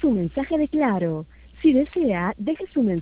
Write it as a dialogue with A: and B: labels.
A: su mensaje de Claro. Si desea, deje su mensaje.